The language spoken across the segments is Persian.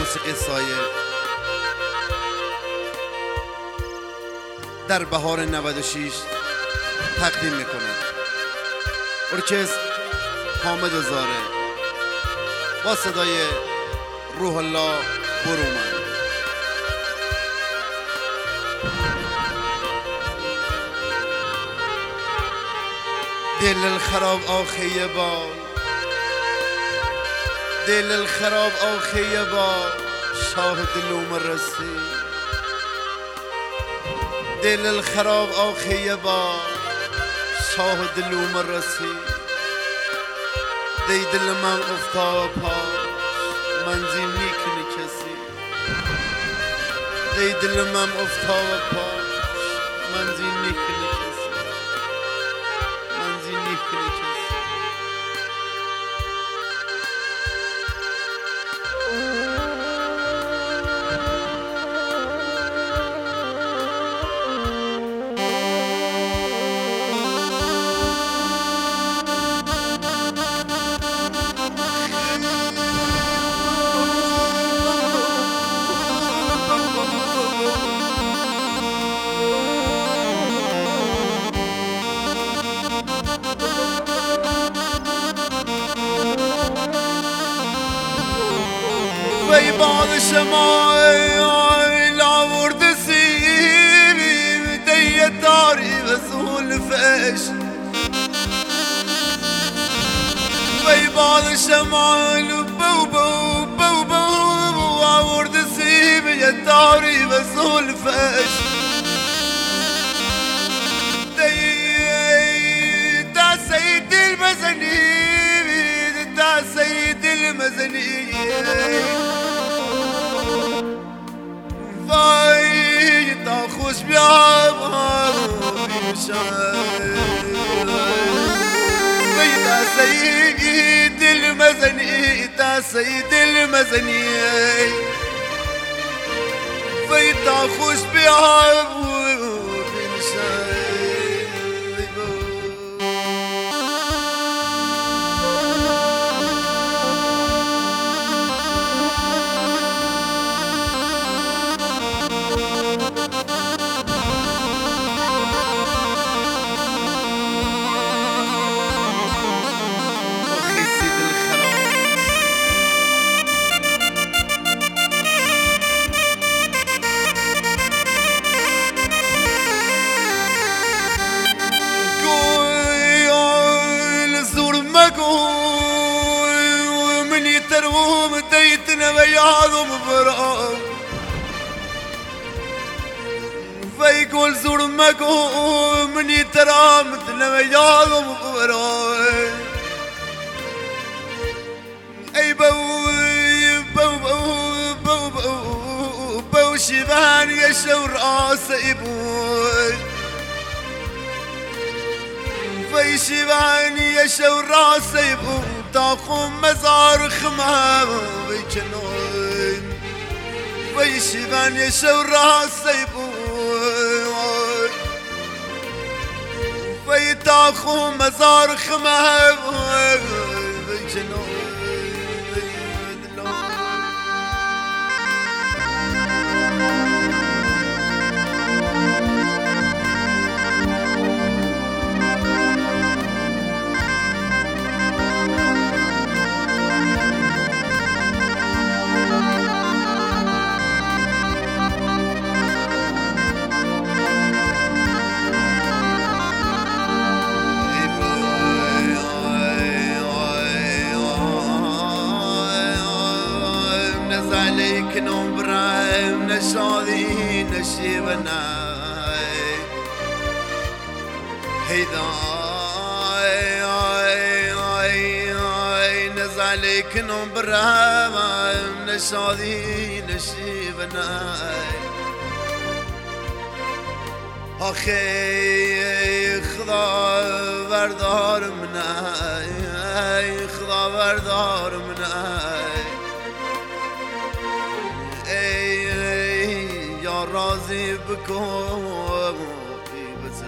موسیقی سایه در بهار 96 تقدیم میکنه. ارکستر حامد زاره با صدای روح الله برومند. دل الخراب آخیه با دل الخراب آخیه با شاه دلوم رسی. دل الخراب آخیه با شاه دلوم رسی. دی دل من افتاد پاش منزی نیکنی کسی. دی دل من افتاد پاش منزی نیکنی کسی. منزی نیکنی کسی. وی باد شما لاورد سیبی دی داری و زولفش. وی باد شما بو بو بو بو آورد سیبی داری و زولفش. دی دا سید المزنی دا سید المزنی. وای تا خوش بیام وی تا سید المزنی تا سید المزنی. وی تا خوش بیام وياهم براء. فيقول زور مكو مني ترى مثل وياهم براء. اي بو بو بو بو بو بو شبان يشور راسي بوي. في شبان يشور راسي بوي تاخم مزار خمام ويجنون. في شبان يشور راسي بوي. في تاخم مزار خمام ويجنون. نشاذي نشيبنا هيدا نزعلك نبرا نشاذي نشيبنا. آخی خدا بردار منای خدا بردار منای. یا راضی بکن بس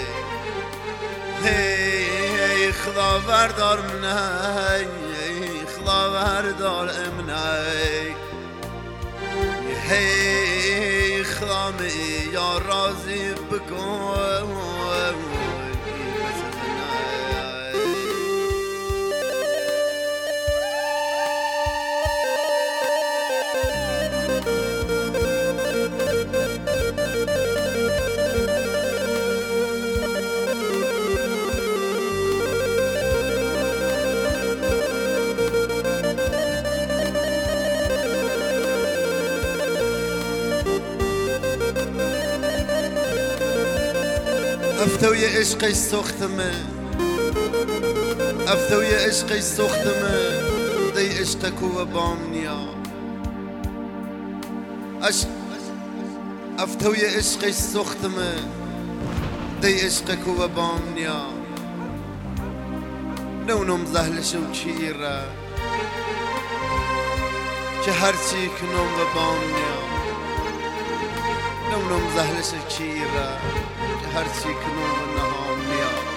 زنای. خدا بردار منای خلاوردار امنای هی خامي يا رازي بكون افتوي عشقي سختمه افتوي عشقي سختمه دي عشقك وبامنيا افتوي عشقي سختمه دي عشقك وبامنيا نونم زهلش وشيرة شهرتي كنوم وبامنيا نونم زهلش وشيرة هرچی کنون و نهامیا